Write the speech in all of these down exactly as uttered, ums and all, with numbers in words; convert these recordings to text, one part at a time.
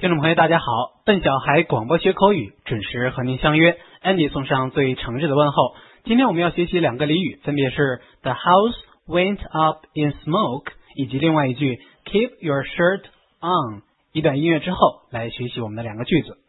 听众朋友大家好，笨小孩广播学口语准时和您相约， Andy 送上最诚挚的问候。今天我们要学习两个俚语，分别是 The house went up in smoke 以及另外一句 Keep your shirt on。 一段音乐之后来学习我们的两个句子。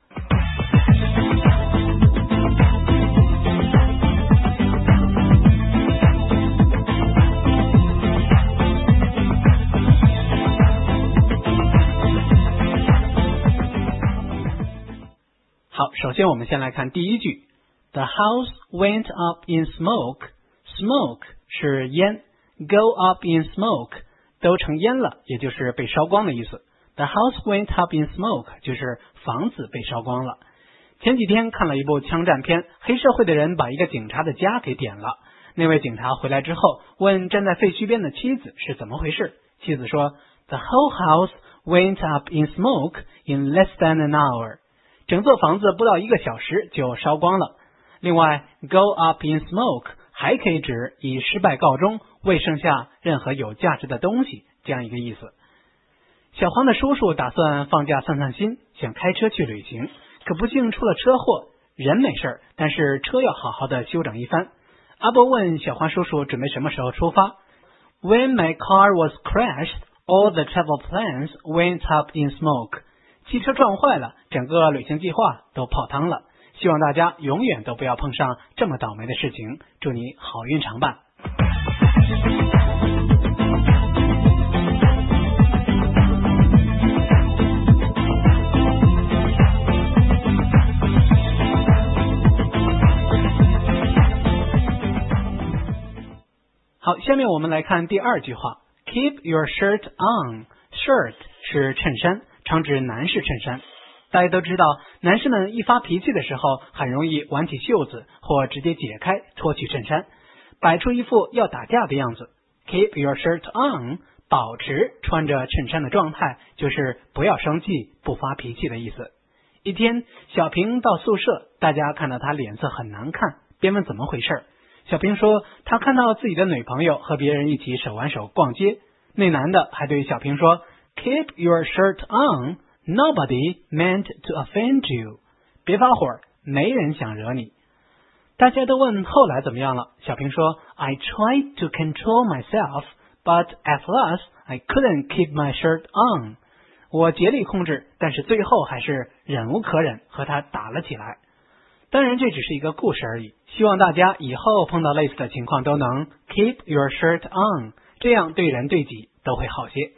好，首先我们先来看第一句 The house went up in smoke. Smoke 是烟， Go up in smoke 都成烟了，也就是被烧光的意思。 The house went up in smoke 就是房子被烧光了。前几天看了一部枪战片，黑社会的人把一个警察的家给点了。那位警察回来之后问站在废墟边的妻子是怎么回事，妻子说 The whole house went up in smoke in less than an hour。整座房子不到一个小时就烧光了。另外 go up in smoke 还可以指以失败告终，未剩下任何有价值的东西，这样一个意思。小黄的叔叔打算放假散散心，想开车去旅行，可不幸出了车祸，人没事，但是车要好好的修整一番。阿伯问小黄叔叔准备什么时候出发。 When my car was crashed, all the travel plans went up in smoke。汽车撞坏了，整个旅行计划都泡汤了。希望大家永远都不要碰上这么倒霉的事情，祝你好运常伴。好，下面我们来看第二句话 Keep your shirt on。 Shirt 是衬衫，常指男士衬衫。大家都知道，男士们一发脾气的时候很容易挽起袖子或直接解开脱去衬衫，摆出一副要打架的样子。 Keep your shirt on 保持穿着衬衫的状态，就是不要生气不发脾气的意思。一天小平到宿舍，大家看到他脸色很难看，便问怎么回事。小平说他看到自己的女朋友和别人一起手挽手逛街，那男的还对小平说 Keep your shirt on, nobody meant to offend you。 别发火，没人想惹你。大家都问后来怎么样了，小平说 I tried to control myself, but at last I couldn't keep my shirt on。 我竭力控制，但是最后还是忍无可忍，和他打了起来。当然这只是一个故事而已，希望大家以后碰到类似的情况都能 keep your shirt on， 这样对人对己都会好些。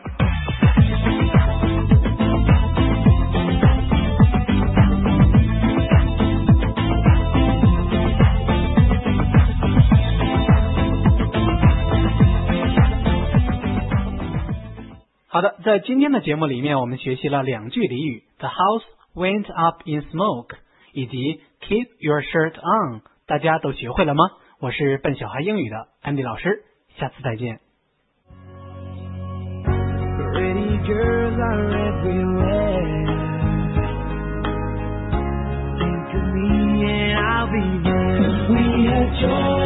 好的，在今天的节目里面我们学习了两句俚语 The house went up in smoke 以及 Keep your shirt on， 大家都学会了吗？我是笨小孩英语的 Andy 老师，下次再见。 Pretty girls are everywhere. Think of me and I'll be there. We had joy.